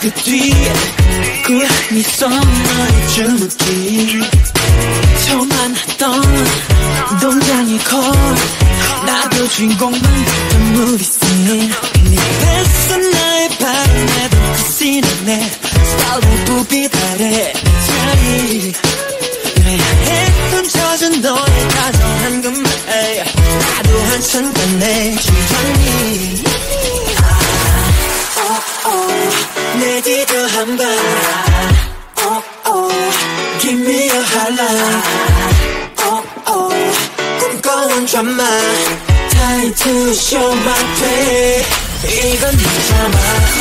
그 뒤에 꿀미소 너의 주눅기 처음 만났던 동장의 콜 나도 주인공만 눈물이 씬 네 뱃속 나의 바람에도 그 씬에 스타일로 부비달해 자리 내야 했던 젖은 너의 다정한 그 말 나도 한참 변해 주장이 내 뒤도 한번 Give me a highlight 꿈꿔온 드라마 Time to show my play 이건 네 드라마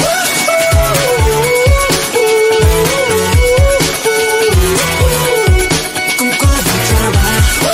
꿈꿔온 드라마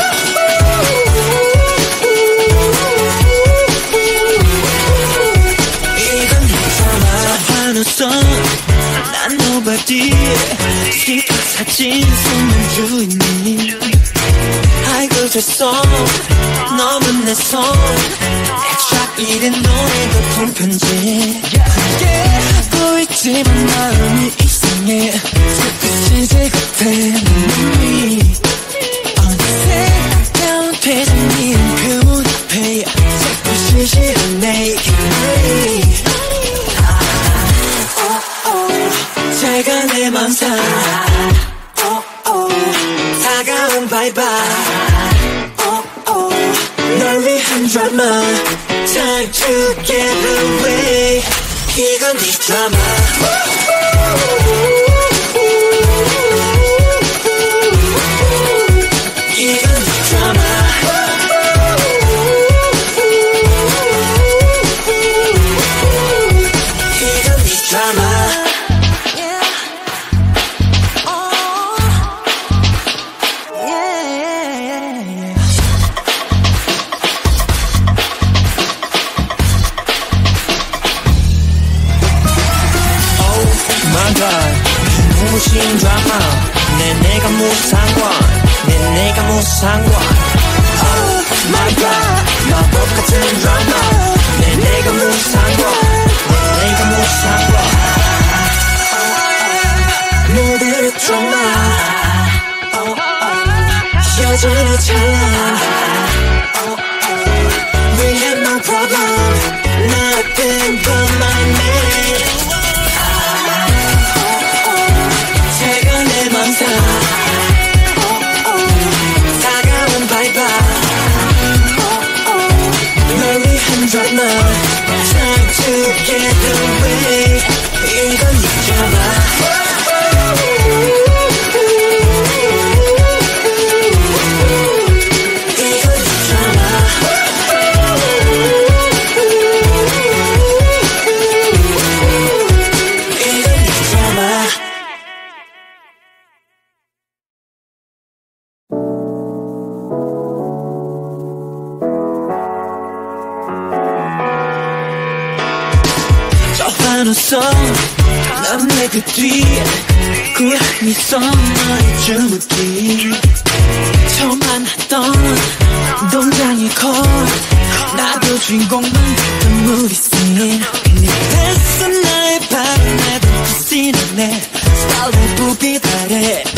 이건 네 드라마 환호성 난 nobody 시각 사진 숨은 주인님 아이고 죄송 너는 내 손 extra 1인 너의 거품 편지 하고 있지만 마음이 이상해 슬프시지 같아 눈이 어느새 가까운 퇴장님 그 문 앞에 자꾸 시시한내 기분이 제가 내 맘 살아 다가온 바이바이 널 위한 드라마 Time to get away 이건 네 드라마 이건 네 드라마 이건 네 드라마 눈부신 드라마 내가 무슨 상관 내가 무슨 상관 Oh my god 마법 같은 드라마 내가 무슨 상관 내가 무슨 상관 모두의 드라마 여전히 찬란 We have no problem Nothing but my name 다가온 바이바이 널 위한 드라마 Time to get away 이건 네 드라마 환호성 난 내 그 뒤에 꿀미소 너의 주눅기 처음 만났던 동장의 콜 나도 주인공만 눈물이 씬 네 뱃속 나의 바람에도 그 씬에 스타일로 부비달해